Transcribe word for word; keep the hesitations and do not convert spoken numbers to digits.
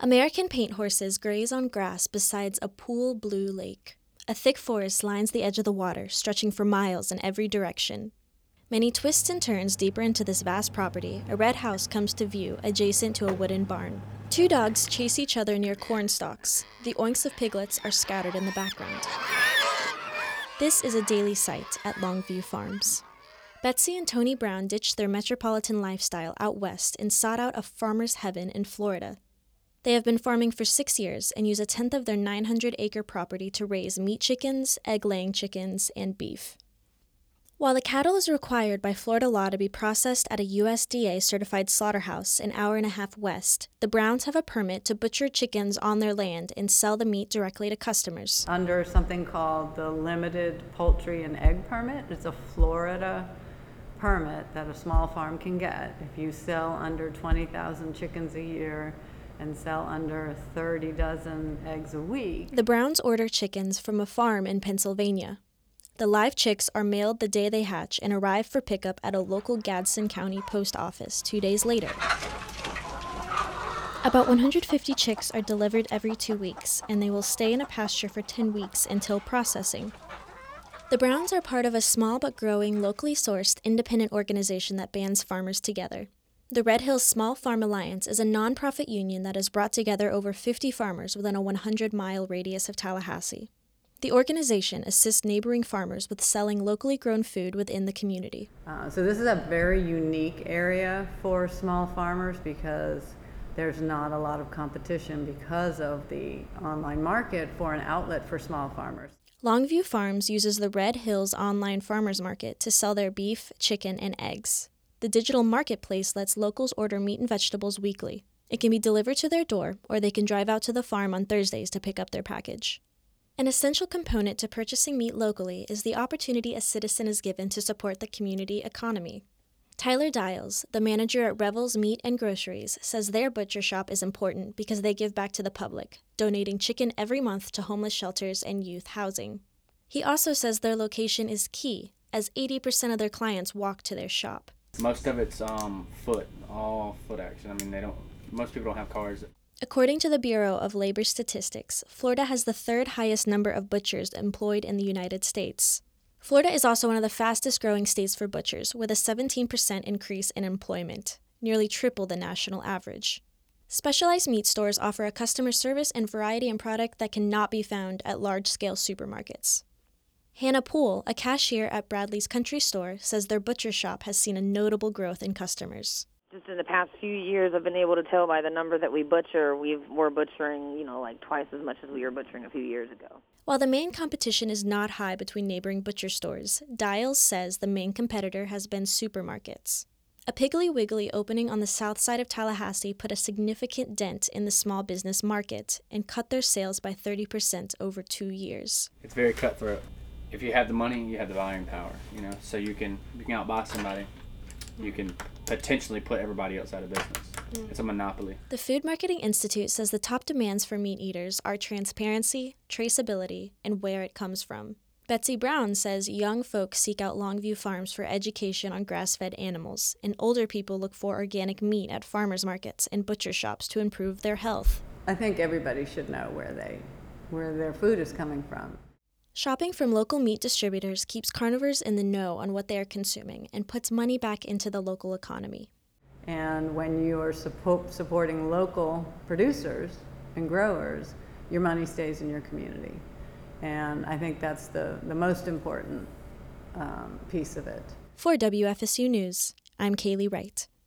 American paint horses graze on grass beside a pool blue lake. A thick forest lines the edge of the water, stretching for miles in every direction. Many twists and turns deeper into this vast property, a red house comes to view adjacent to a wooden barn. Two dogs chase each other near corn stalks. The oinks of piglets are scattered in the background. This is a daily sight at Longview Farms. Betsy and Tony Brown ditched their metropolitan lifestyle out west and sought out a farmer's heaven in Florida. They have been farming for six years and use a tenth of their nine hundred acre property to raise meat chickens, egg-laying chickens, and beef. While the cattle is required by Florida law to be processed at a U S D A-certified slaughterhouse an hour and a half west, the Browns have a permit to butcher chickens on their land and sell the meat directly to customers. Under something called the Limited Poultry and Egg Permit, it's a Florida permit that a small farm can get. If you sell under twenty thousand chickens a year and sell under thirty dozen eggs a week. The Browns order chickens from a farm in Pennsylvania. The live chicks are mailed the day they hatch and arrive for pickup at a local Gadsden County post office two days later. About one hundred fifty chicks are delivered every two weeks, and they will stay in a pasture for ten weeks until processing. The Browns are part of a small but growing, locally sourced, independent organization that bands farmers together. The Red Hills Small Farm Alliance is a nonprofit union that has brought together over fifty farmers within a one hundred mile radius of Tallahassee. The organization assists neighboring farmers with selling locally grown food within the community. Uh, so this is a very unique area for small farmers because there's not a lot of competition because of the online market for an outlet for small farmers. Longview Farms uses the Red Hills online farmers market to sell their beef, chicken, and eggs. The digital marketplace lets locals order meat and vegetables weekly. It can be delivered to their door, or they can drive out to the farm on Thursdays to pick up their package. An essential component to purchasing meat locally is the opportunity a citizen is given to support the community economy. Tyler Dials, the manager at Revels Meat and Groceries, says their butcher shop is important because they give back to the public, donating chicken every month to homeless shelters and youth housing. He also says their location is key, as eighty percent of their clients walk to their shop. Most of it's um, foot, all foot action. I mean, they don't. Most people don't have cars. According to the Bureau of Labor Statistics, Florida has the third highest number of butchers employed in the United States. Florida is also one of the fastest growing states for butchers, with a seventeen percent increase in employment, nearly triple the national average. Specialized meat stores offer a customer service and variety in product that cannot be found at large-scale supermarkets. Hannah Poole, a cashier at Bradley's Country Store, says their butcher shop has seen a notable growth in customers. Just in the past few years, I've been able to tell by the number that we butcher, we've, we're butchering, you know, like twice as much as we were butchering a few years ago. While the main competition is not high between neighboring butcher stores, Dials says the main competitor has been supermarkets. A Piggly Wiggly opening on the south side of Tallahassee put a significant dent in the small business market and cut their sales by thirty percent over two years. It's very cutthroat. If you have the money, you have the buying power, you know, so you can you can outbuy somebody. You can potentially put everybody else out of business. Mm. It's a monopoly. The Food Marketing Institute says the top demands for meat eaters are transparency, traceability, and where it comes from. Betsy Brown says young folks seek out Longview Farms for education on grass-fed animals, and older people look for organic meat at farmers markets and butcher shops to improve their health. I think everybody should know where they, where their food is coming from. Shopping from local meat distributors keeps carnivores in the know on what they are consuming and puts money back into the local economy. And when you are suppo- supporting local producers and growers, your money stays in your community. And I think that's the, the most important um, piece of it. For W F S U News, I'm Kaylee Wright.